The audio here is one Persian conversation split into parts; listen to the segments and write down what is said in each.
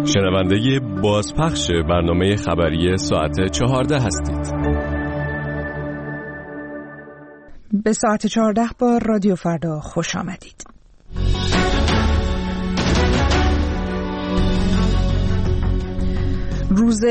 شنونده بازپخش برنامه خبری ساعت 14 هستید. به ساعت 14 با رادیو فردا خوش آمدید. روز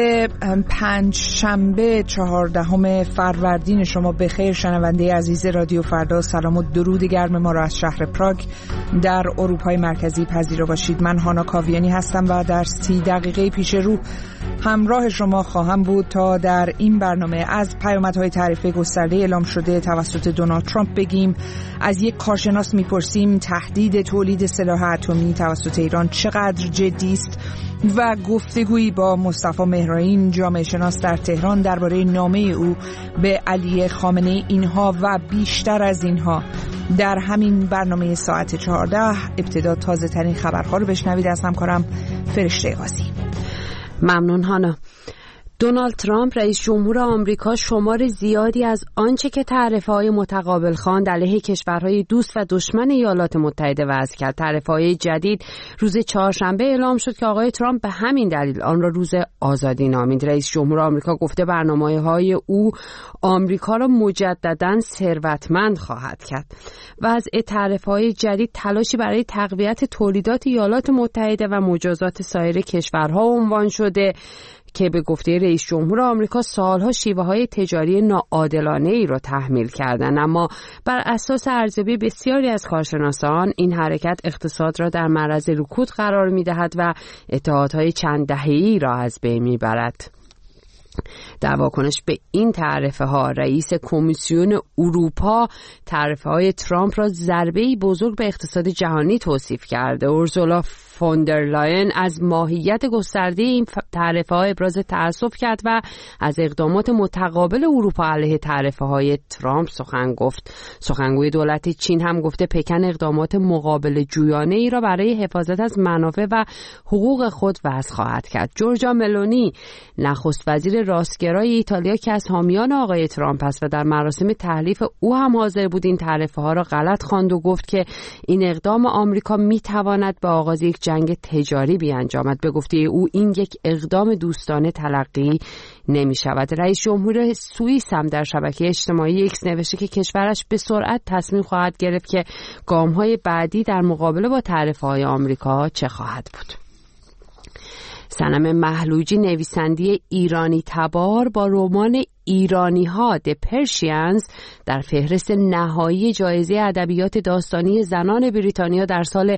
پنجشنبه 14 فروردین شما بخیر. شنونده عزیز رادیو فردا، سلام و درود گرم ما را از شهر پراگ در اروپای مرکزی پذیرا باشید. من هانا کاویانی هستم و در 30 دقیقه پیش رو همراه شما خواهم بود تا در این برنامه از پیامدهای تعرفه گسترده اعلام شده توسط دونالد ترامپ بگیم، از یک کارشناس میپرسیم تهدید تولید سلاح اتمی توسط ایران چقدر جدی است و گفتگویی با مصطفی مهرائین جامعه شناس در تهران درباره نامه او به علی خامنه‌ای. اینها و بیشتر از اینها در همین برنامه ساعت 14. ابتدا تازه ترین خبرها رو بشنوید از همکارم فرشته قاضی. ممنون هانا. دونالد ترامپ رئیس جمهور آمریکا شمار زیادی از آنچه که تعرفه‌های متقابل خواند علیه کشورهای دوست و دشمن ایالات متحده وضع کرد. تعرفه‌های جدید روز چهارشنبه اعلام شد که آقای ترامپ به همین دلیل آن را روز آزادی نامید. رئیس جمهور آمریکا گفته برنامه‌های او آمریکا را مجدداً ثروتمند خواهد کرد. وضع تعرفه‌های جدید تلاشی برای تقویت تولیدات ایالات متحده و مجازات سایر کشورها عنوان شده که به گفته رئیس جمهور آمریکا سالها شیوه‌های تجاری ناعادلانه‌ای را تحمیل کردند، اما بر اساس ارزیابی بسیاری از کارشناسان این حرکت اقتصاد را در معرض رکود قرار می‌دهد و اتحادهای چند دهه‌ای را از بین می‌برد. در واکنش به این تعرفه‌ها رئیس کمیسیون اروپا تعرفه‌های ترامپ را ضربه‌ای بزرگ به اقتصاد جهانی توصیف کرده. اورسولا فوندر لاین از ماهیت گسترده این تعرفه‌ها ابراز تأسف کرد و از اقدامات متقابل اروپا علیه تعرفه‌های ترامپ سخن گفت. سخنگوی دولت چین هم گفته پکن اقدامات مقابل جویانه‌ای را برای حفاظت از منافع و حقوق خود وضع خواهد کرد. جورجا ملونی نخست وزیر راستگرای ایتالیا که از حامیان آقای ترامپ است و در مراسم تحلیف او هم حاضر بود، این تعرفه‌ها را غلط خواند و گفت که این اقدام آمریکا می‌تواند به آغاز یک جنگ تجاری بیانجامد. به گفته او این یک اقدام دوستانه تلقی نمی شود. رئیس جمهور سوئیس هم در شبکه اجتماعی ایکس نوشته که کشورش به سرعت تصمیم خواهد گرفت که گام‌های بعدی در مقابله با تعرفه‌های آمریکا چه خواهد بود. صنم محلوجی نویسنده ایرانی تبار با رمان ایرانی‌ها The Persians در فهرست نهایی جایزه ادبیات داستانی زنان بریتانیا در سال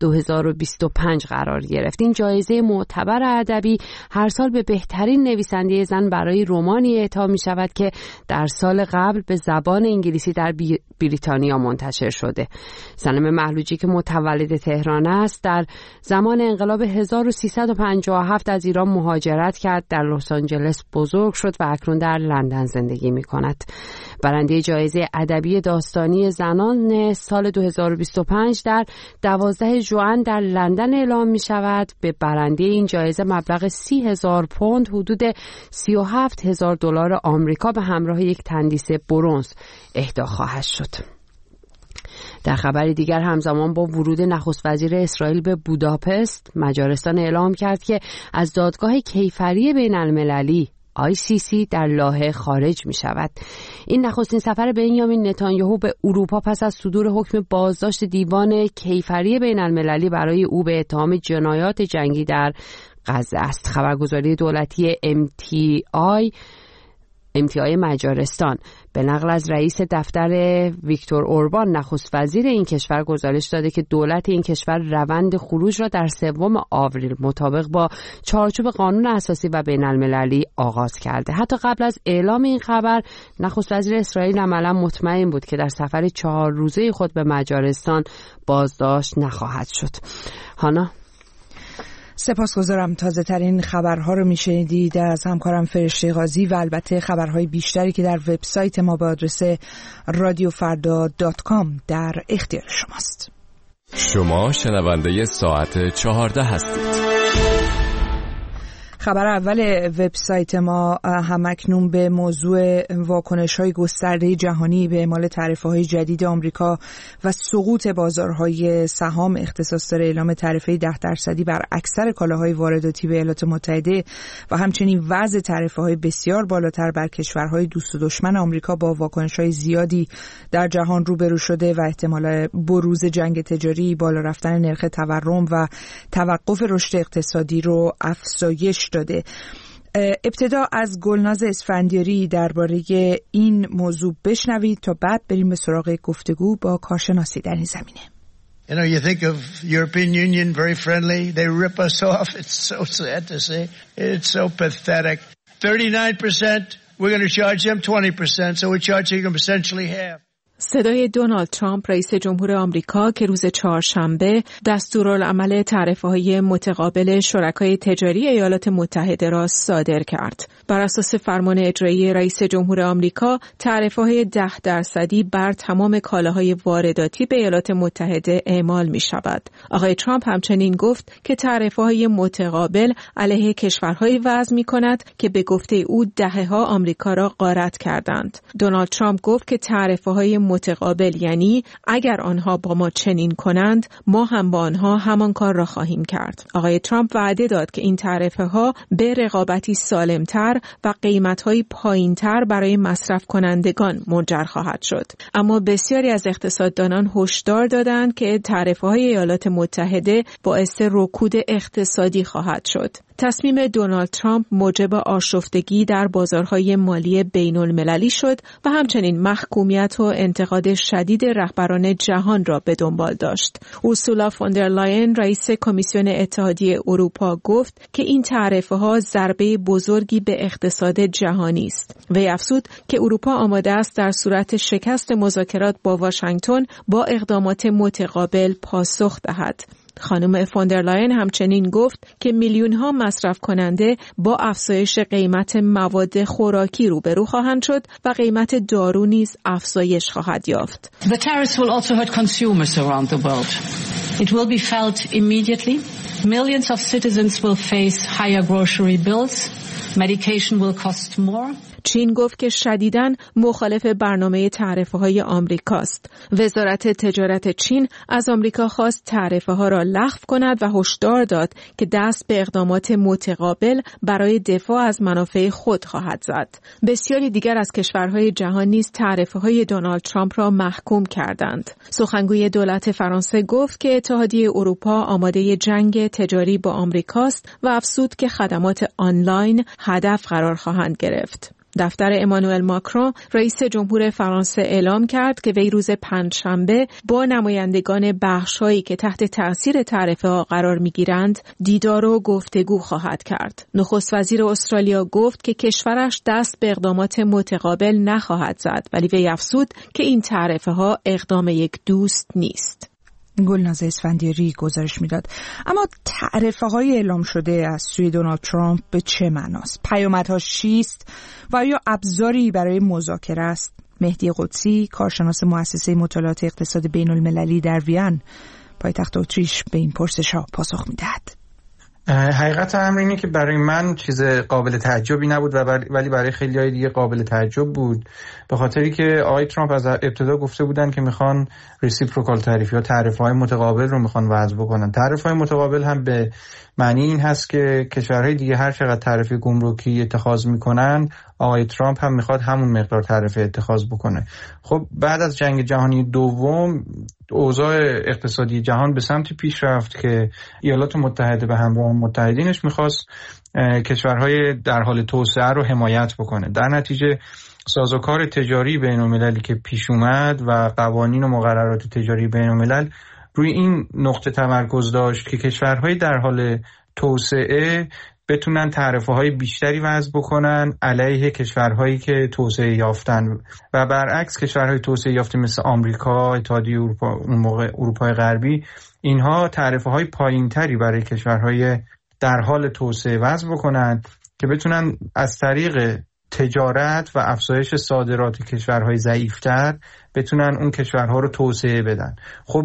2025 قرار گرفت. این جایزه معتبر ادبی هر سال به بهترین نویسنده زن برای رمانی اعطا می‌شود که در سال قبل به زبان انگلیسی در بریتانیا منتشر شده. صنم محلوجی که متولد تهران است، در زمان انقلاب 1357 از ایران مهاجرت کرد، در لس آنجلس بزرگ شد و اکنون در لندن زندگی می کند. برنده جایزه ادبی داستانی زنان سال 2025 در 12 ژوئن در لندن اعلام می شود. به برنده این جایزه مبلغ 30,000 پوند حدود $37,000 آمریکا به همراه یک تندیس برنز اهدا خواهد شد. در خبر دیگر همزمان با ورود نخست وزیر اسرائیل به بوداپست، مجارستان اعلام کرد که از دادگاه کیفری بین المللی ICC در لاهه خارج می شود. این نخستین سفر بنیامین نتانیاهو به اروپا پس از صدور حکم بازداشت دیوان کیفری بین المللی برای او به اتهام جنایات جنگی در غزه است. خبرگزاری دولتی MTI مجارستان به نقل از رئیس دفتر ویکتور اوربان نخست وزیر این کشور گزارش داده که دولت این کشور روند خروج را در 3 آوریل مطابق با چارچوب قانون اساسی و بین المللی آغاز کرده. حتی قبل از اعلام این خبر نخست وزیر اسرائیل عملا مطمئن بود که در سفر 4 روزه خود به مجارستان بازداشت نخواهد شد. هانا، سپاسگزارم. تازه ترین خبرها رو میشنیدید از همکارم فرشته قاضی و البته خبرهای بیشتری که در وبسایت ما به آدرس radiofarda.com در اختیار شماست. شما شنونده ساعت 14 هستید. خبر اول وبسایت ما همکنون به موضوع واکنش‌های گسترده جهانی به اعمال تعرفه‌های جدید آمریکا و سقوط بازارهای سهام اختصاص داره. اعلام تعرفه 10% بر اکثر کالاهای وارداتی به ایالات متحده و همچنین وضع تعرفه‌های بسیار بالاتر بر کشورهای دوست و دشمن آمریکا با واکنش‌های زیادی در جهان روبرو شده و احتمال بروز جنگ تجاری، بالا رفتن نرخ تورم و توقف رشد اقتصادی رو افزایش داده. ابتدا از گلناز اسفندیاری درباره این موضوع بشنوید تا بعد بریم به سراغ گفتگو با کارشناسی در این زمینه. You know, you think of European Union, very friendly. They rip us off. It's so sad to say. It's so pathetic. 39%, we're going to charge them 20%, so we're charging them essentially half. صدای دونالد ترامپ رئیس جمهور آمریکا که روز چهارشنبه دستورالعمل تعرفه‌های متقابل شرکای تجاری ایالات متحده را صادر کرد. بر اساس فرمان اجرایی رئیس جمهور آمریکا، تعرفه‌های 10% بر تمام کالاهای وارداتی به ایالات متحده اعمال می‌شود. آقای ترامپ همچنین گفت که تعرفه‌های متقابل علیه کشورهایی وضع می‌کند که به گفته او دهه‌ها آمریکا را غارت کردند. دونالد ترامپ گفت که تعرفه‌های متقابل یعنی اگر آنها با ما چنین کنند، ما هم با آنها همان کار را خواهیم کرد. آقای ترامپ وعده داد که این تعرفه‌ها به رقابتی سالمتر و قیمت‌های پایین‌تر برای مصرف کنندگان منجر خواهد شد. اما بسیاری از اقتصاددانان هشدار دادند که تعرفه‌های ایالات متحده باعث رکود اقتصادی خواهد شد. تصمیم دونالد ترامپ موجب آشفتگی در بازارهای مالی بین‌المللی شد و همچنین محکومیت و انتقاد شدید رهبران جهان را به دنبال داشت. اورسولا فوندرلاین رئیس کمیسیون اتحادیه اروپا گفت که این تعرفه‌ها ضربه بزرگی به اقتصاد جهانی است. وی افزود که اروپا آماده است در صورت شکست مذاکرات با واشنگتن با اقدامات متقابل پاسخ دهد. خانم فوندرلاین همچنین گفت که میلیون‌ها مصرف کننده با افزایش قیمت مواد خوراکی روبرو خواهند شد و قیمت دارو نیز افزایش خواهد یافت. The tariffs will also hurt consumers around the world. It will be felt immediately. Millions of citizens will face higher grocery bills. Medication will cost more. چین گفت که شدیداً مخالف برنامه تعرفه‌های آمریکاست. وزارت تجارت چین از آمریکا خواست تعرفه‌ها را لغو کند و هشدار داد که دست به اقدامات متقابل برای دفاع از منافع خود خواهد زد. بسیاری دیگر از کشورهای جهان نیز تعرفه‌های دونالد ترامپ را محکوم کردند. سخنگوی دولت فرانسه گفت که اتحادیه اروپا آماده جنگ تجاری با آمریکاست و افزود که خدمات آنلاین هدف قرار خواهند گرفت. دفتر امانوئل ماکرون رئیس جمهور فرانسه اعلام کرد که وی روز پنجشنبه با نمایندگان بخش‌هایی که تحت تأثیر تعرفه‌ها قرار می‌گیرند دیدار و گفتگو خواهد کرد. نخست وزیر استرالیا گفت که کشورش دست به اقدامات متقابل نخواهد زد، ولی وی افزود که این تعرفه‌ها اقدام یک دوست نیست. گلناز اسفندیاری گزارش میداد. اما تعرفه‌های اعلام شده از سوی دونالد ترامپ به چه معناست؟ پیامدهاش چیست و آیا ابزاری برای مذاکره است؟ مهدی قدسی، کارشناس مؤسسه مطالعات اقتصاد بین‌المللی در وین، پایتخت اتریش، به این پرسش‌ها پاسخ میدهد. حقیقت امر اینه که برای من چیز قابل تعجبی نبود ولی برای خیلی‌های دیگه قابل تعجب بود، به خاطری که آقای ترامپ از ابتدا گفته بودن که میخوان ریسیپروکال تعریف یا تعرفه‌های متقابل رو میخوان وضع بکنن. تعرفه‌های متقابل هم به معنی این هست که کشورهای دیگه هر چقدر تعرفه گمرکی اتخاذ میکنن، آقای ترامپ هم میخواد همون مقدار تعرفه اتخاذ بکنه. خب بعد از جنگ جهانی دوم اوضاع اقتصادی جهان به سمتی پیش رفت که ایالات متحده به همراه متحدینش میخواست کشورهای در حال توسعه رو حمایت بکنه. در نتیجه سازوکار تجاری بین‌المللی که پیش اومد و قوانین و مقررات تجاری بین‌الملل روی این نقطه تمرکز داشت که کشورهای در حال توسعه بتونن تعرفه‌های بیشتری وضع بکنن علیه کشورهایی که توسعه یافتن و برعکس کشورهای توسعه یافته مثل آمریکا، اتحادیه اروپا، اون موقع اروپای غربی، اینها تعرفه‌های پایینتری برای کشورهای در حال توسعه وضع بکنن که بتونن از طریق تجارت و افزایش صادرات کشورهای ضعیفتر بتونن اون کشورها رو توسعه بدن. خب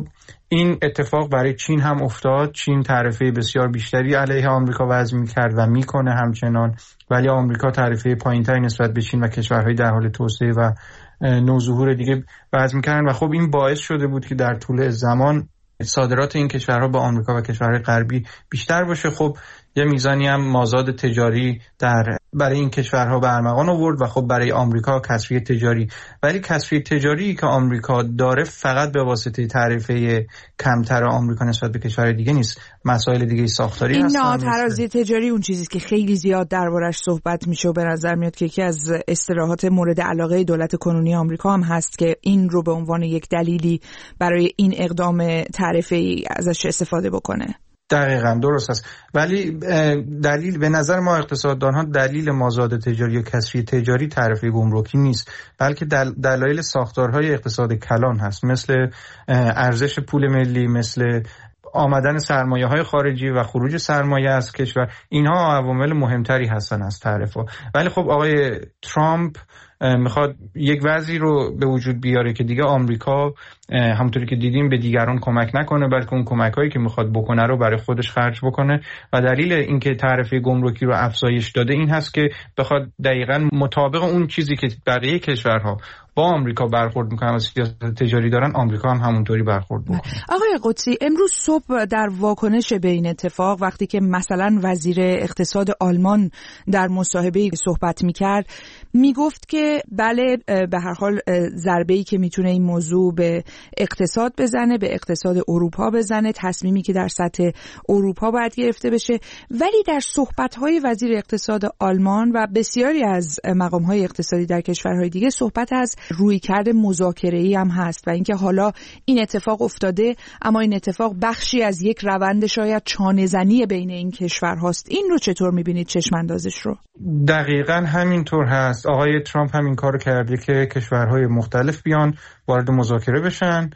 این اتفاق برای چین هم افتاد. چین تعرفه بسیار بیشتری علیه آمریکا وضع می‌کرد و میکنه همچنان، ولی آمریکا تعرفه پایین‌تری نسبت به چین و کشورهای در حال توسعه و نوظهور دیگه وضع می‌کردن و خب این باعث شده بود که در طول زمان صادرات این کشورها با آمریکا و کشورهای غربی بیشتر باشه. خب یه میزانی هم مازاد تجاری برای این کشورها به ارمغان آورد و خب برای آمریکا کسری تجاری، ولی کسری تجاری که آمریکا داره فقط به واسطه تعرفه کمتر آمریکا نسبت به کشورهای دیگه نیست، مسائل دیگه ساختاری هستن. این ناترازی تجاری اون چیزی که خیلی زیاد دربارش صحبت میشه و به نظر میاد که یکی از اصطلاحات مورد علاقه دولت کنونی آمریکا هم هست که این رو به عنوان یک دلیلی برای این اقدام تعرفه‌ای ازش استفاده بکنه. دقیقاً درست است، ولی دلیل به نظر ما اقتصاددان‌ها دلیل مازاد تجاری یا کسری تجاری تعرفه گمرکی نیست، بلکه دلایل ساختارهای اقتصاد کلان هست، مثل ارزش پول ملی، مثل آمدن سرمایه‌های خارجی و خروج سرمایه از کشور. اینها عوامل مهمتری هستن از تعرفه. ولی خب آقای ترامپ میخواد یک وضعی رو به وجود بیاره که دیگه آمریکا همونطوری که دیدیم به دیگران کمک نکنه، بلکه اون کمک‌هایی که میخواد بکنه رو برای خودش خرج بکنه و دلیل اینکه تعرفه گمرکی رو افزایش داده این هست که بخواد دقیقاً مطابق اون چیزی که بقیه کشورها با آمریکا برخورد میکنن و سیاست تجاری دارن، آمریکا هم همونطوری برخورد بکنه. آقای قدسی، امروز صبح در واکنش به این اتفاق وقتی که مثلا وزیر اقتصاد آلمان در مصاحبه صحبت میکرد میگفت که بله به هر حال ضربه‌ای که میتونه این موضوع به اقتصاد بزنه، به اقتصاد اروپا بزنه، تصمیمی که در سطح اروپا باید گرفته بشه، ولی در صحبت‌های وزیر اقتصاد آلمان و بسیاری از مقام‌های اقتصادی در کشورهای دیگه صحبت از رویکرد مذاکره‌ای هم هست و اینکه حالا این اتفاق افتاده اما این اتفاق بخشی از یک روند شاید چانه‌زنی بین این کشورهاست. این رو چطور می‌بینید، چشم اندازش رو؟ دقیقاً همینطور هست. آقای ترامپ همین کارو کرده که کشورهای مختلف بیان وارد مذاکره بشن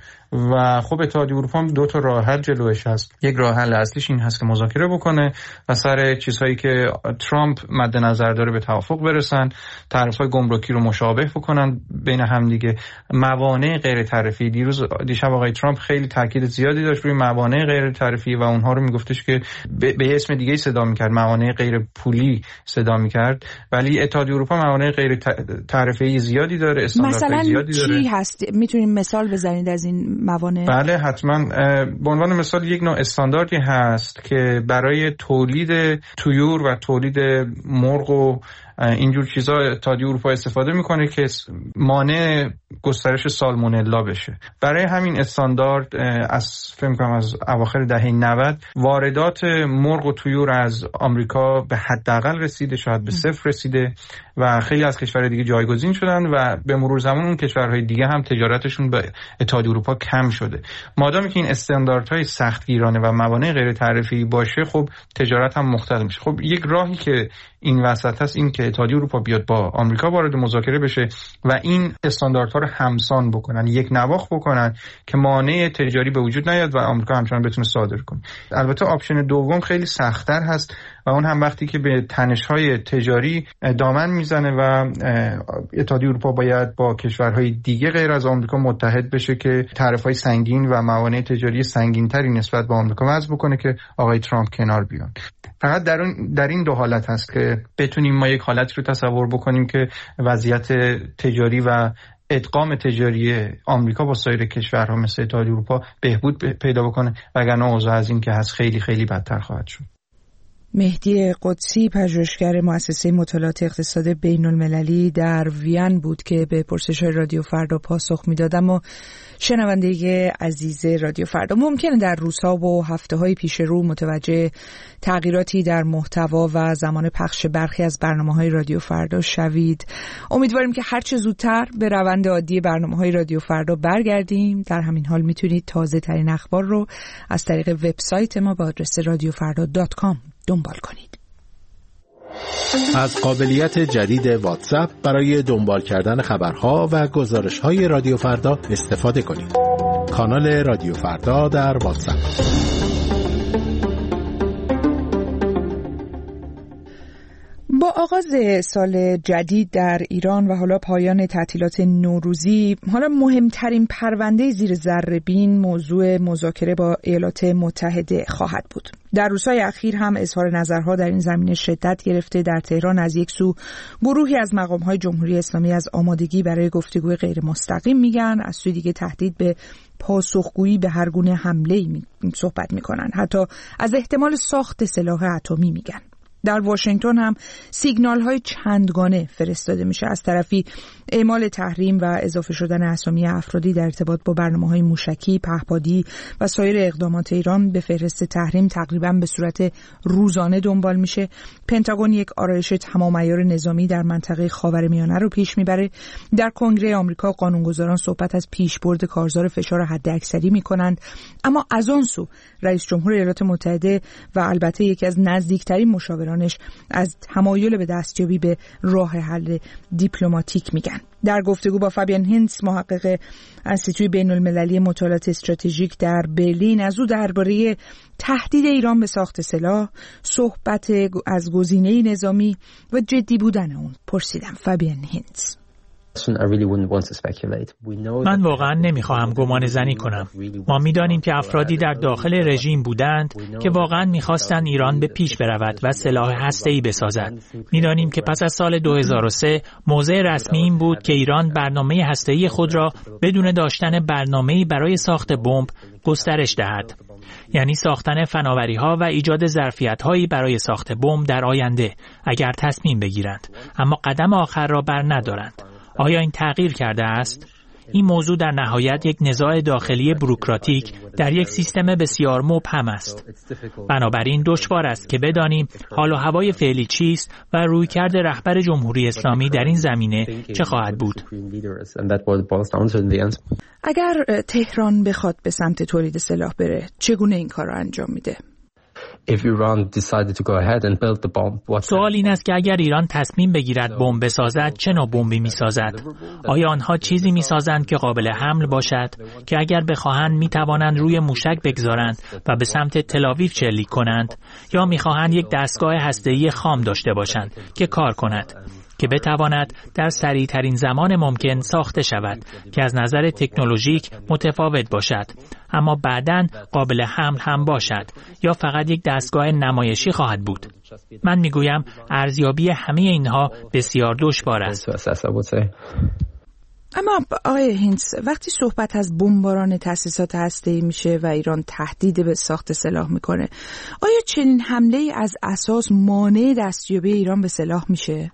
و خب اتحادیه اروپا هم دو تا راه حل جلوش هست. یک راه حل اصلیش این هست که مذاکره بکنه و سر چیزهایی که ترامپ مد نظر داره به توافق برسن، تعرفه‌های گمرکی رو مشابه بکنن بین هم دیگه. موانع غیر تعرفی، دیشب آقای ترامپ خیلی تاکید زیادی داشت روی موانع غیر تعرفی و اونها رو میگفتش که به اسم دیگه‌ای صدا می‌کرد، موانع غیر پولی صدا می‌کرد، ولی اتحادیه اروپا موانع غیر تعرفی زیادی داره، استانداردهای زیادی داره. مثلا چی هست؟ میتونیم مثال بزنید از این موانع؟ بله حتما. به عنوان مثال یک نوع استانداردی هست که برای تولید طیور و تولید مرغ و اینجور چیزا اتحادیه اروپا استفاده میکنه که مانع گسترش سالمونلا بشه. برای همین استاندارد از فکر کنم از اواخر دهه 90 واردات مرغ و طیور از آمریکا به حداقل رسیده، شاید به صفر رسیده و خیلی از کشورهای دیگه جایگزین شدن و به مرور زمان اون کشورهای دیگه هم تجارتشون به اتحادیه اروپا کم شده. مادامی که این استانداردهای سختگیرانه و موانع غیر تعرفی باشه، خب تجارت هم مختل میشه. خب یک راهی که این وسط هست این که اتحادیه اروپا بیاد با آمریکا وارد مذاکره بشه و این استانداردها رو همسان بکنن، یک نواخت بکنن که مانع تجاری به وجود نیاد و آمریکا همچنان بتونه صادر کنه. البته آپشن دوم خیلی سخت‌تر هست و اون هم وقتی که به تنش‌های تجاری دامن میزنه و اتحادیه اروپا باید با کشورهای دیگه غیر از آمریکا متحد بشه که تعرفه‌های سنگین و موانع تجاری سنگین‌تری نسبت به آمریکا وضع بکنه که آقای ترامپ کنار بیان. فقط در این دو حالت هست که بتونیم ما یک حالت رو تصور بکنیم که وضعیت تجاری و ادغام تجاری آمریکا با سایر کشورها مثل اتحادیه اروپا بهبود پیدا بکنه، وگرنه اوضاع از این که هست خیلی خیلی بدتر خواهد شد. مهدی قدسی، پژوهشگر مؤسسه مطالعات اقتصاد بین المللی در وین بود که به پرسش‌های رادیو فردا پاسخ میدادم. و شنونده عزیز رادیو فردا، ممکنه در روزها و هفته‌های پیش رو متوجه تغییراتی در محتوا و زمان پخش برخی از برنامه‌های رادیو فردا شوید. امیدواریم که هر چه زودتر به روند عادی برنامه‌های رادیو فردا برگردیم. در همین حال میتونید تازه‌ترین اخبار رو از طریق وبسایت ما با آدرس radiofarda.com دنبال کنید. از قابلیت جدید واتساپ برای دنبال کردن خبرها و گزارش‌های رادیو فردا استفاده کنید. کانال رادیو فردا در واتساپ. با آغاز سال جدید در ایران و حالا پایان تعطیلات نوروزی، حالا مهمترین پرونده زیر ذره‌بین موضوع مذاکره با ایالات متحده خواهد بود. در روزهای اخیر هم اظهار نظرها در این زمینه شدت گرفته. در تهران از یک سو گروهی از مقام‌های جمهوری اسلامی از آمادگی برای گفتگوی غیر مستقیم میگن، از سوی دیگه تهدید به پاسخگویی به هر گونه حمله‌ای صحبت میکنن، حتی از احتمال ساخت سلاح اتمی میگن. در واشنگتن هم سیگنال‌های چندگانه فرستاده میشه. از طرفی اعمال تحریم و اضافه شدن اسامی افرادی در ارتباط با برنامه‌های موشکی، پهپادی و سایر اقدامات ایران به فهرست تحریم تقریباً به صورت روزانه دنبال میشه. پنتاگون یک آرایش تمام عیار نظامی در منطقه خاورمیانه رو پیش میبره. در کنگره آمریکا قانونگذاران صحبت از پیشبرد کارزار فشار حداکثری میکنند، اما از آن سو رئیس جمهور ایالات متحده و البته یکی از نزدیکترین مشاورانش از تمایل به دستیابی به راه حل دیپلماتیک میگن. در گفتگو با فابین هینتز، محقق انستیتوی بین المللی مطالعات استراتژیک در برلین، از او درباره تهدید ایران به ساخت سلاح، صحبت از گزینه نظامی و جدی بودن اون پرسیدم. فابین هینتز: من واقعا نمیخواهم گمان زنی کنم. ما میدانیم که افرادی در داخل رژیم بودند که واقعا میخواستند ایران به پیش برود و سلاح هسته‌ای بسازد. میدانیم که پس از سال 2003 موضع رسمی این بود که ایران برنامه هسته‌ای خود را بدون داشتن برنامه‌ای برای ساخت بمب گسترش دهد. یعنی ساختن فناوری‌ها و ایجاد ظرفیت‌هایی برای ساخت بمب در آینده اگر تصمیم بگیرند، اما قدم آخر را بر ندارند. آیا این تغییر کرده است؟ این موضوع در نهایت یک نزاع داخلی بوروکراتیک در یک سیستم بسیار مبهم است. بنابراین دشوار است که بدانیم حال و هوای فعلی چیست و رویکرد رهبر جمهوری اسلامی در این زمینه چه خواهد بود. اگر تهران بخواد به سمت تولید سلاح بره، چگونه این کار را انجام میده؟ سوال این است که اگر ایران تصمیم بگیرد بمب بسازد، چه نوع بمبی میسازد؟ آیا آنها چیزی میسازند که قابل حمل باشد، که اگر بخواهند میتوانند روی موشک بگذارند و به سمت تل‌آویو شلیک کنند، یا میخواهند یک دستگاه هسته‌ای خام داشته باشند که کار کند، که بتواند در سریع‌ترین زمان ممکن ساخته شود، که از نظر تکنولوژیک متفاوت باشد اما بعداً قابل حمل هم باشد، یا فقط یک دستگاه نمایشی خواهد بود؟ من میگویم ارزیابی همه اینها بسیار دشوار است. اما آقای هینتز، وقتی صحبت از بمباران تأسیسات هسته‌ای میشه و ایران تهدید به ساخت سلاح میکنه، آیا چنین حمله‌ای از اساس مانع دستیابی ایران به سلاح میشه؟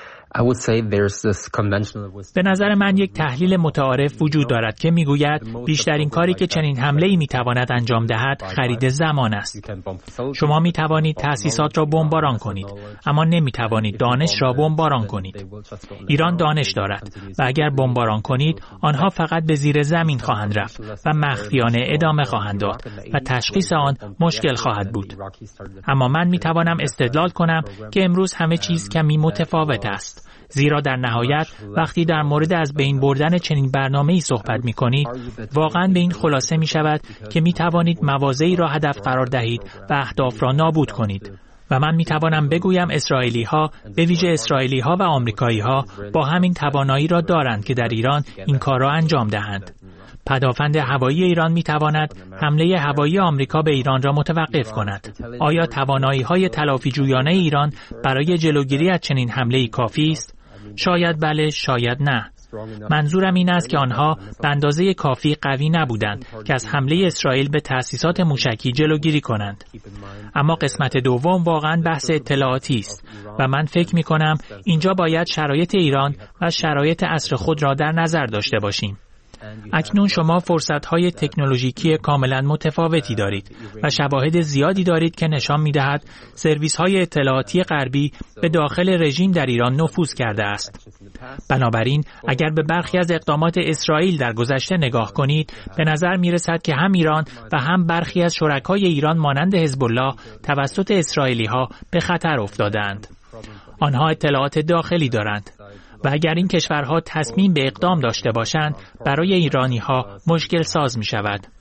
به نظر من یک تحلیل متعارف وجود دارد که میگوید بیشترین کاری که چنین حمله‌ای میتواند انجام دهد خرید زمان است. شما میتوانید تأسیسات را بمباران کنید، اما نمیتوانید دانش را بمباران کنید. ایران دانش دارد و اگر بمباران کنید، آنها فقط به زیر زمین خواهند رفت و مخفیانه ادامه خواهند داد و تشخیص آن مشکل خواهد بود. اما من میتوانم استدلال کنم که امروز همه چیز کمی متفاوت است. زیرا در نهایت وقتی در مورد از بین بردن چنین برنامه‌ای صحبت می‌کنید، واقعاً به این خلاصه می‌شود که می‌توانید مواضعی را هدف قرار دهید و اهداف را نابود کنید. و من می‌توانم بگویم اسرائیلی‌ها، به ویژه اسرائیلی‌ها و آمریکایی‌ها، با همین توانایی را دارند که در ایران این کار را انجام دهند. پدافند هوایی ایران می‌تواند حمله هوایی آمریکا به ایران را متوقف کند. آیا توانایی‌های تلافی‌جویانه ایران برای جلوگیری از چنین حمله‌ای کافی است؟ شاید بله، شاید نه. منظورم این است که آنها به اندازه کافی قوی نبودند که از حمله اسرائیل به تأسیسات موشکی جلوگیری کنند. اما قسمت دوم واقعاً بحث اطلاعاتی است و من فکر می‌کنم اینجا باید شرایط ایران و شرایط عصر خود را در نظر داشته باشیم. اکنون شما فرصت‌های تکنولوژیکی کاملا متفاوتی دارید و شواهد زیادی دارید که نشان می‌دهد سرویس‌های اطلاعاتی غربی به داخل رژیم در ایران نفوذ کرده است. بنابراین اگر به برخی از اقدامات اسرائیل در گذشته نگاه کنید، به نظر می‌رسد که هم ایران و هم برخی از شرکای ایران مانند حزب الله توسط اسرائیلی‌ها به خطر افتادند. آنها اطلاعات داخلی دارند و اگر این کشورها تصمیم به اقدام داشته باشند، برای ایرانی‌ها مشکل ساز می شود.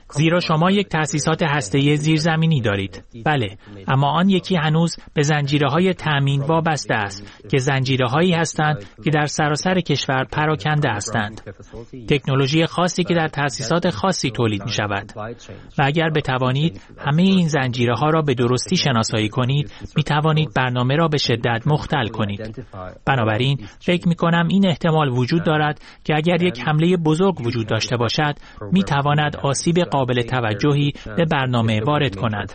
زیرا شما یک تأسیسات هسته‌ای زیرزمینی دارید. بله، اما آن یکی هنوز به زنجیره‌های تأمین وابسته است که زنجیره‌هایی هستند که در سراسر کشور پراکنده هستند. تکنولوژی خاصی که در تأسیسات خاصی تولید می‌شود. و اگر بتوانید همه این زنجیره‌ها را به درستی شناسایی کنید، می‌توانید برنامه را به شدت مختل کنید. بنابراین فکر می‌کنم این احتمال وجود دارد که اگر یک حمله بزرگ وجود داشته باشد، می‌تواند آسیب قابل توجهی به برنامه وارد کند.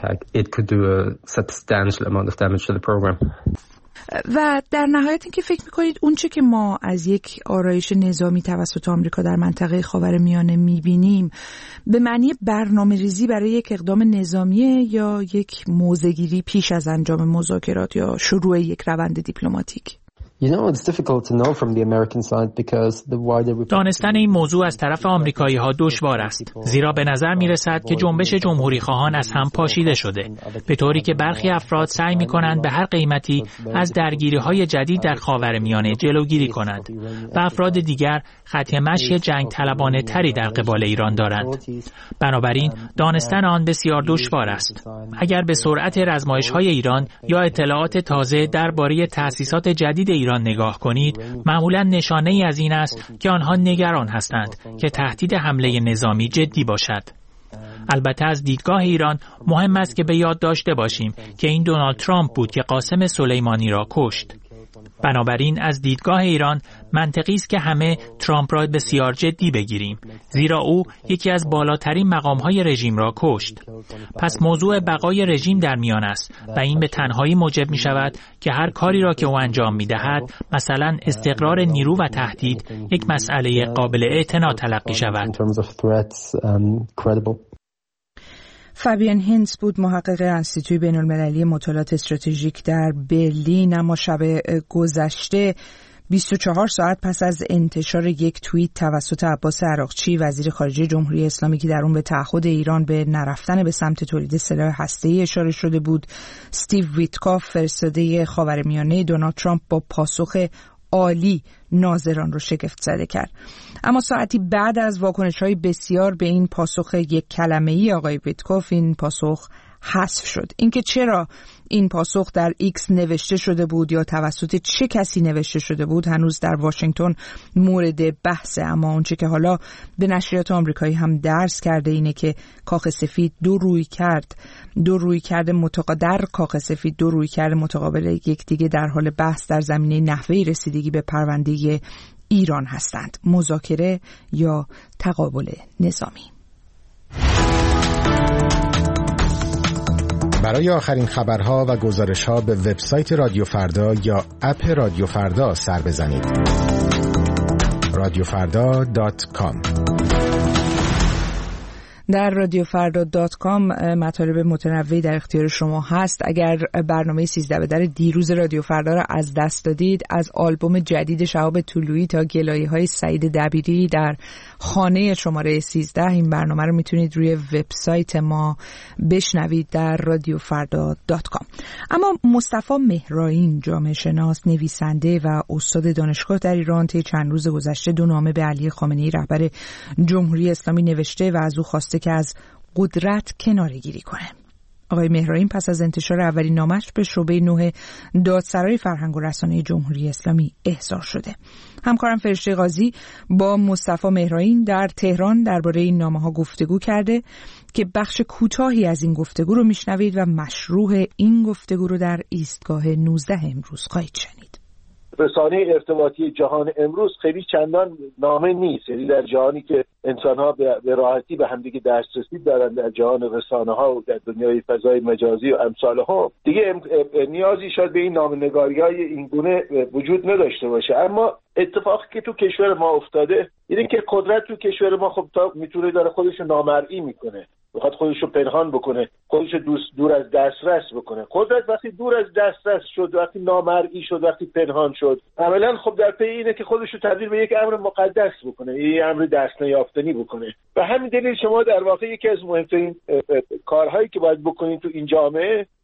و در نهایت اینکه فکر می‌کنید اونچه که ما از یک آرایش نظامی توسط آمریکا در منطقه خاورمیانه می‌بینیم به معنی برنامه‌ریزی برای یک اقدام نظامی یا یک موضع‌گیری پیش از انجام مذاکرات یا شروع یک روند دیپلماتیک؟ دانستن این موضوع از طرف آمریکایی‌ها دشوار است، زیرا به نظر می‌رسد که جنبش جمهوری‌خواهان از هم پاشیده شده، به طوری که برخی افراد سعی می‌کنند به هر قیمتی از درگیری‌های جدید در خاورمیانه جلوگیری کنند و افراد دیگر خط مشی جنگ طلبانه تری در قبال ایران دارند. بنابراین دانستن آن بسیار دشوار است. اگر به سرعت رزمایش‌های ایران یا اطلاعات تازه درباره تأسیسات جدید ایران نگاه کنید، معمولاً نشانه‌ای از این است که آنها نگران هستند که تهدید حمله نظامی جدی باشد. البته از دیدگاه ایران مهم است که به یاد داشته باشیم که این دونالد ترامپ بود که قاسم سلیمانی را کشت. بنابراین از دیدگاه ایران منطقی است که همه ترامپ را بسیار جدی بگیریم، زیرا او یکی از بالاترین مقام‌های رژیم را کشت. پس موضوع بقای رژیم در میان است و این به تنهایی موجب می شود که هر کاری را که او انجام می دهد، مثلا استقرار نیرو و تهدید، یک مسئله قابل اعتنا تلقی شود. فابین هینز بود، محقق انستیتوی بین‌المللی مطالعات استراتژیک در برلین. اما شب گذشته 24 ساعت پس از انتشار یک توییت توسط عباس عراقچی وزیر خارجه جمهوری اسلامی که در اون به تعهد ایران به نرفتن به سمت تولید سلاح هسته‌ای اشاره شده بود، استیو ویتکاف فرستاده خاورمیانه دونالد ترامپ با پاسخ عالی ناظران رو شگفت زده کرد. اما ساعتی بعد از واکنش‌های بسیار به این پاسخ یک کلمه‌ای آقای ویتکوف، این پاسخ حذف شد. اینکه چرا این پاسخ در ایکس نوشته شده بود یا توسط چه کسی نوشته شده بود هنوز در واشنگتن مورد بحثه، اما اونچه که حالا به نشریات آمریکایی هم درس کرده اینه که کاخ سفید دو روی کرده متقابل یکدیگه در حال بحث در زمینه نحوه رسیدگی به پرونده ایران هستند، مذاکره یا تقابل نظامی. برای آخرین خبرها و گزارش‌ها به وبسایت رادیو فردا یا اپ رادیو فردا سر بزنید. radiofrda.com. در radiofrda.com مطالب متنوعی در اختیار شما هست. اگر برنامه 13 به در دیروز رادیو فردا را از دست دادید، از آلبوم جدید شهاب طلویی تا گلایه‌های سعید دبیری در خانه شماره 13 این برنامه رو میتونید روی وبسایت ما بشنوید در radiofrda.com. اما مصطفی مهرائین، جامعه شناس، نویسنده و استاد دانشگاه در ایران، طی چند روز گذشته 2 نامه به علی خامنه‌ای رهبر جمهوری اسلامی نوشته و از او خواسته که از قدرت کناره‌گیری کنه. آقای مهرائین پس از انتشار اولین نامش به شعبه 9 دادسرای فرهنگ و رسانه جمهوری اسلامی احضار شده. همکارم فرشته قاضی با مصطفی مهرائین در تهران درباره این نامه‌ها گفتگو کرده که بخش کوتاهی از این گفتگو رو میشنوید و مشروح این گفتگو رو در ایستگاه 19 امروز خواهید شنید. رسانه ارتباطی جهان امروز خیلی چندان نامه نیست، یعنی در جهانی که انسان‌ها به راحتی به همدیگه دسترسی دارن، در جهان رسانه‌ها و در دنیای فضای مجازی و امثالها، دیگه نیازی شاید به این نامه‌نگاری‌های این گونه وجود نداشته باشه. اما اتفاقی که تو کشور ما افتاده اینه که قدرت تو کشور ما خب تا میتونه داره خودش رو نامرئی میکنه، میخواد خودش رو پنهان بکنه، خودش رو دور از دسترس بکنه. قدرت وقتی دور از دسترس شد، وقتی نامرئی شد، وقتی پنهان شد، عملاً خب در پی اینه که خودش رو تبدیل به یک امر مقدس بکنه، یک امر دست نیافتنی بکنه. و همین دلیل شما در واقع یکی از مهمترین کارهایی که باید بکنید تو این جامعه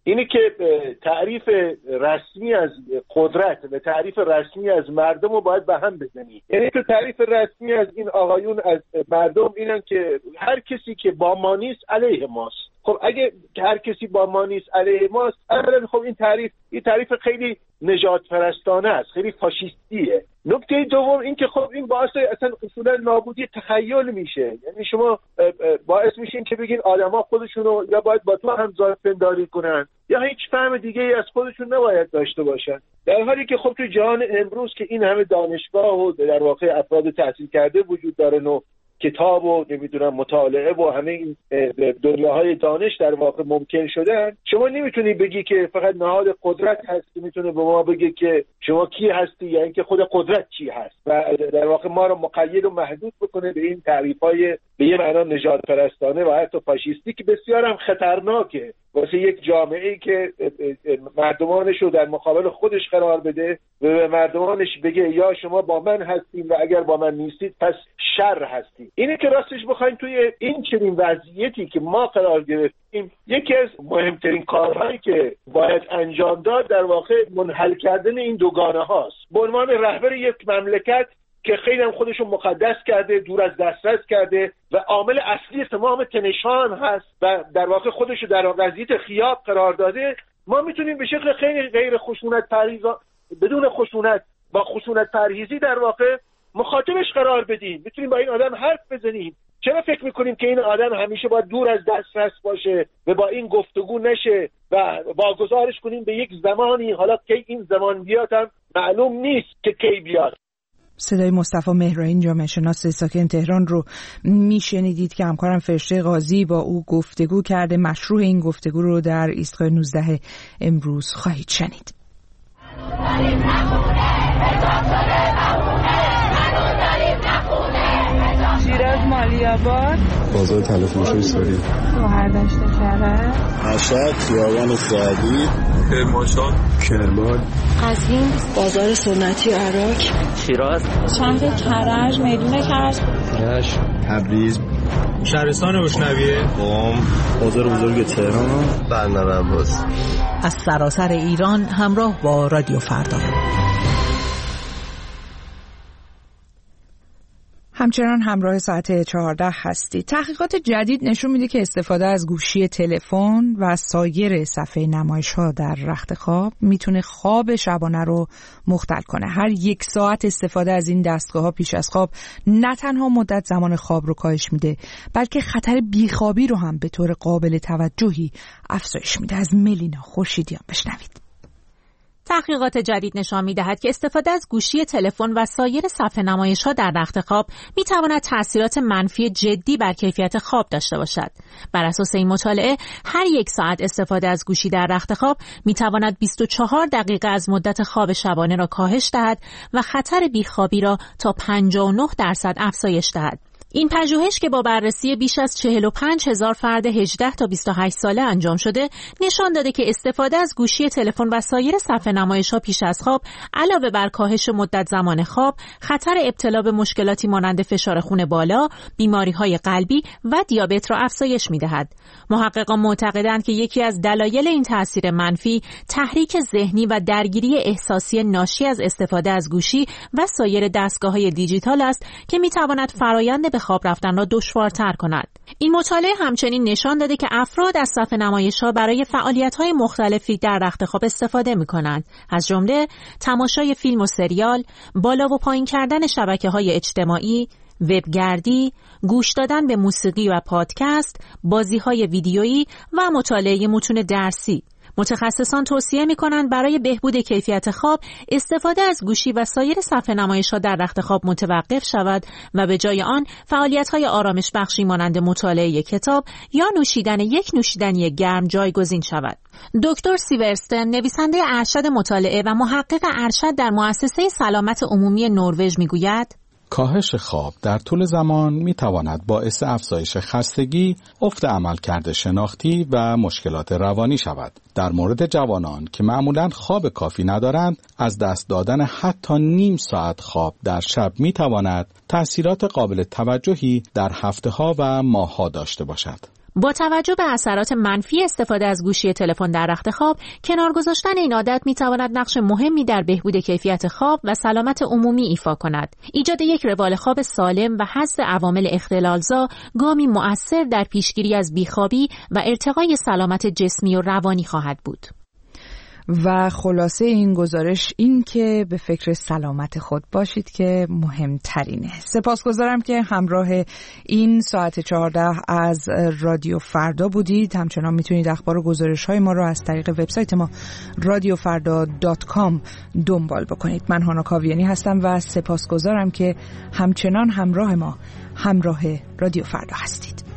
اینی که تعریف رسمی از قدرت و تعریف رسمی از مردم رو باید به هم بزنی. یعنی تو تعریف رسمی از این آقایون از مردم اینن که هر کسی که با ما نیست علیه ماست. خب اگه هر کسی با ما نیست علیه ماست، اولا خب این تعریف خیلی نجات پرستانه است، خیلی فاشیستیه. نکته دوم این که خب این باعث اصلا اصولا نابودی تخیل میشه. یعنی شما باعث میشین که بگین آدما خودشونو یا باید با تو هم ذات پنداری کنن یا هیچ فهم دیگه ای از خودشون نباید داشته باشن، در حالی که خب تو جهان امروز که این همه دانشگاه و در واقع افراد تحصیل کرده وجود دارن و کتاب و نمیدونم مطالعه و همه این دنیاهای دانش در واقع ممکن شدن، شما نمیتونی بگی که فقط نهاد قدرت هست که میتونه به ما بگه که شما کی هستی یا اینکه خود قدرت چی هست و در واقع ما رو مقید و محدود بکنه به این تعریف‌های به یه معنا نژاد پرستانه و حتی فاشیستی که بسیار هم خطرناکه واسه یک جامعه‌ای که مردمانش رو در مقابل خودش قرار بده و به مردمانش بگه یا شما با من هستین و اگر با من نیستید پس شر هستید. اینه که راستش بخواین توی این چنین وضعیتی که ما قرار گرفتیم، یکی از مهمترین کارهایی که باید انجام داد در واقع منحل کردن این دوگانه هاست. به عنوان رهبر یک مملکت که خیلی هم خودشو مقدس کرده، دور از دسترس کرده و عامل اصلی تمام تنشان هست و در واقع خودشو در وضعیت خیاب قرار داده، ما میتونیم به شکل خیلی غیر خشونت پرهیز، بدون خشونت، با خشونت پرهیزی در واقع مخاطبش قرار بدیم. میتونیم با این آدم حرف بزنیم. چرا فکر میکنیم که این آدم همیشه باید دور از دسترس باشه و با این گفتگو نشه و واگذارش کنیم به یک زمانی، حالا که این زمان بیاد هم معلوم نیست که کی بیاد. صدای مصطفی مهرائین جامعه شناس ساکن تهران رو میشنیدید که همکارم فرشته قاضی با او گفتگو کرده. مشروع این گفتگو رو در ایستگاه 19 امروز خواهید شنید. شیراز مالی‌آباد، بازار تلفروشی سوری، شهردشت شهر، مشهد، خیابان سعدی، کرمانشاه، کرمان، قزوین، بازار سنتی عراق، شیراز، شهر کرج، میدون کرج، تبریز، شهرستان بوشنویه، قم، بازار بزرگ تهران، بندر عباس. از سراسر ایران همراه با رادیو فردا. همچنان همراه ساعت 14 هستی. تحقیقات جدید نشون میده که استفاده از گوشی تلفن و سایر صفحه نمایش‌ها در رخت خواب میتونه خواب شبانه رو مختل کنه. هر 1 ساعت استفاده از این دستگاه‌ها پیش از خواب نه تنها مدت زمان خواب رو کاهش میده، بلکه خطر بیخوابی رو هم به طور قابل توجهی افزایش میده. از ملینا خورشیدیان بشنوید. تحقیقات جدید نشان می‌دهد که استفاده از گوشی تلفن و سایر صفحه نمایش‌ها در رخت خواب می‌تواند تأثیرات منفی جدی بر کیفیت خواب داشته باشد. بر اساس این مطالعه، هر 1 ساعت استفاده از گوشی در رخت خواب می‌تواند 24 دقیقه از مدت خواب شبانه را کاهش دهد و خطر بیخوابی را تا 59% افزایش دهد. این پژوهش که با بررسی بیش از 45,000 فرد 18 تا 28 ساله انجام شده، نشان داده که استفاده از گوشی تلفن و سایر صفحه نمایش‌ها پیش از خواب علاوه بر کاهش مدت زمان خواب، خطر ابتلا به مشکلاتی مانند فشار خون بالا، بیماری‌های قلبی و دیابت را افزایش می‌دهد. محققان معتقدند که یکی از دلایل این تأثیر منفی، تحریک ذهنی و درگیری احساسی ناشی از استفاده از گوشی و سایر دستگاه‌های دیجیتال است که می‌تواند فرایند به خواب رفتن را دشوارتر کند. این مطالعه همچنین نشان داده که افراد از صفحه نمایش‌ها برای فعالیت‌های مختلفی در رخت خواب استفاده می‌کنند، از جمله تماشای فیلم و سریال، بالا و پایین کردن شبکه‌های اجتماعی، وبگردی، گوش دادن به موسیقی و پادکست، بازی‌های ویدیویی و مطالعه متون درسی. متخصصان توصیه می‌کنند برای بهبود کیفیت خواب استفاده از گوشی و سایر صفحه نمایش‌ها در رخت خواب متوقف شود و به جای آن فعالیت‌های آرامش بخشی مانند مطالعه کتاب یا نوشیدن یک نوشیدنی گرم جایگزین شود. دکتر سیورستن، نویسنده ارشد مطالعه و محقق ارشد در مؤسسه سلامت عمومی نروژ می‌گوید: کاهش خواب در طول زمان می تواند باعث افزایش خستگی، افت عملکرد شناختی و مشکلات روانی شود. در مورد جوانان که معمولاً خواب کافی ندارند، از دست دادن حتی نیم ساعت خواب در شب می تواند تأثیرات قابل توجهی در هفته‌ها و ماه‌ها داشته باشد. با توجه به اثرات منفی استفاده از گوشی تلفن در رخت خواب، کنار گذاشتن این عادت می‌تواند نقش مهمی در بهبود کیفیت خواب و سلامت عمومی ایفا کند. ایجاد یک روال خواب سالم و حذف عوامل اختلالزا گامی مؤثر در پیشگیری از بیخوابی و ارتقای سلامت جسمی و روانی خواهد بود. و خلاصه این گزارش این که به فکر سلامت خود باشید که مهمترینه. سپاسگزارم که همراه این ساعت 14 از رادیو فردا بودید. همچنان میتونید اخبار و گزارش های ما رو از طریق وبسایت ما radiofarda.com دنبال بکنید. من هانا کاویانی هستم و سپاسگزارم که همچنان همراه ما، همراه رادیو فردا هستید.